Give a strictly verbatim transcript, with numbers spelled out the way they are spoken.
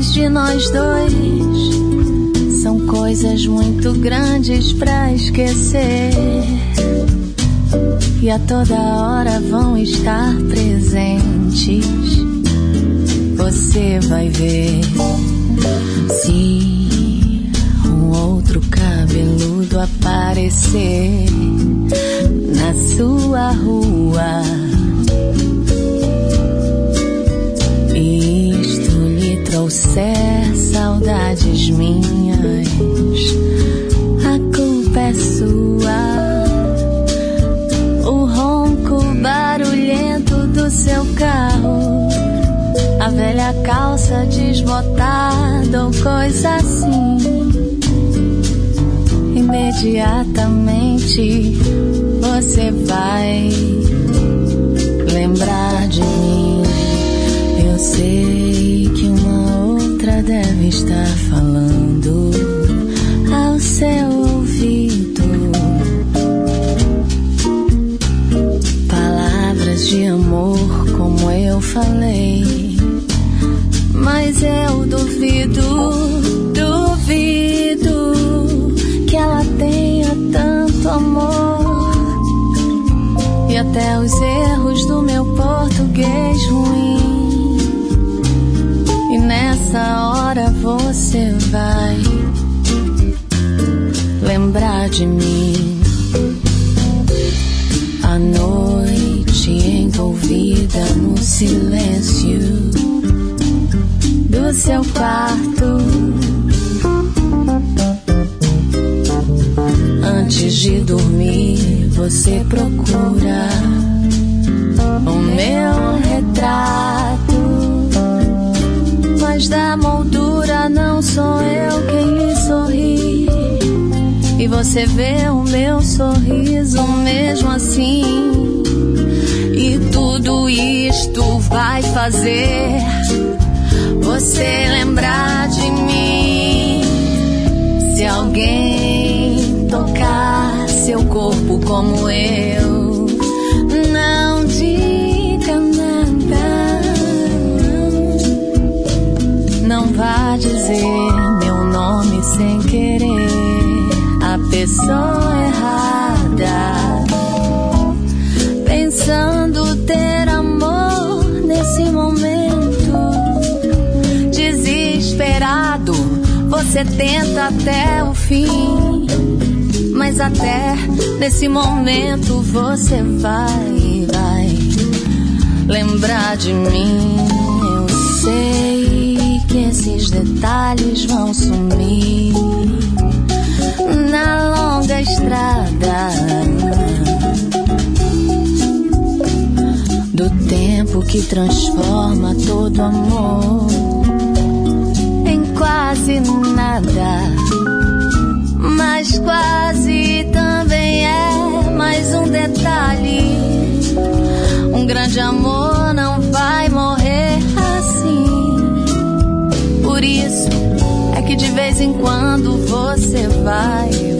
Saudades de nós dois são coisas muito grandes pra esquecer, e a toda hora vão estar presentes. Você vai ver se um outro cabeludo aparecer na sua rua. Isto lhe trouxer saudades minhas, a culpa é sua. O ronco barulhento do seu carro, a velha calça desbotada ou coisa assim. Imediatamente você vai lembrar de mim. Eu sei que uma outra deve estar falando ao seu ouvido palavras de amor como eu falei, mas eu duvido, duvido que ela tenha tanto amor. E até os erros do meu português ruim, e nessa hora você vai lembrar de mim. A noite envolvida no silêncio do seu quarto, antes de dormir você procura o meu retrato, mas da moldura não sou eu quem lhe sorri, e você vê o meu sorriso mesmo assim. E tudo isto vai fazer você lembrar de mim. Se alguém tocar seu corpo como eu, não diga nada, não vá dizer meu nome sem querer a pessoa errada, pensando ter amor nesse momento desesperado. Você tenta até o fim, mas até nesse momento você vai, vai lembrar de mim. Eu sei que esses detalhes vão sumir na longa estrada do tempo que transforma todo amor em quase nada. Mas quase também é mais um detalhe. Um grande amor não vai morrer assim. Por isso é que de vez em quando você vai